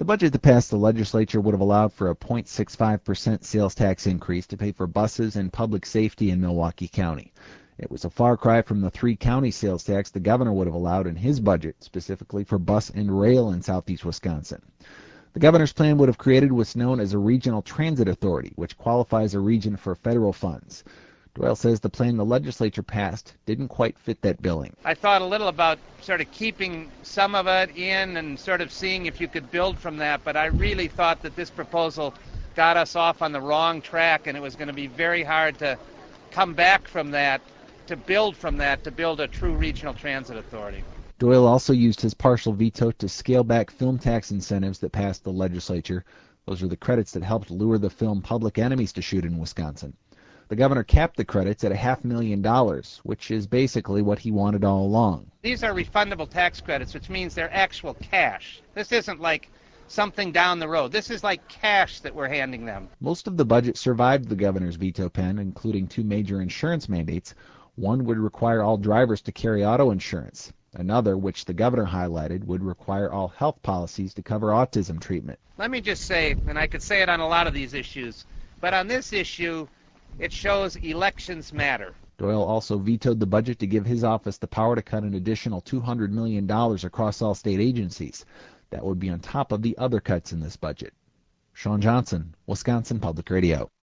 The budget that passed the legislature would have allowed for a 0.65% sales tax increase to pay for buses and public safety in Milwaukee County. It was a far cry from the 3-county sales tax the governor would have allowed in his budget, specifically for bus and rail in southeast Wisconsin. The governor's plan would have created what's known as a regional transit authority, which qualifies a region for federal funds. Doyle says the plan the legislature passed didn't quite fit that billing. I thought a little about sort of keeping some of it in and sort of seeing if you could build from that, but I really thought that this proposal got us off on the wrong track, and it was going to be very hard to come back from that, to build from that, to build a true regional transit authority. Doyle also used his partial veto to scale back film tax incentives that passed the legislature. Those are the credits that helped lure the film Public Enemies to shoot in Wisconsin. The governor capped the credits at $500,000, which is basically what he wanted all along. These are refundable tax credits, which means they're actual cash. This isn't like something down the road. This is like cash that we're handing them. Most of the budget survived the governor's veto pen, including 2 major insurance mandates. One would require all drivers to carry auto insurance. Another, which the governor highlighted, would require all health policies to cover autism treatment. Let me just say, and I could say it on a lot of these issues, but on this issue, it shows elections matter. Doyle also vetoed the budget to give his office the power to cut an additional $200 million across all state agencies. That would be on top of the other cuts in this budget. Sean Johnson, Wisconsin Public Radio.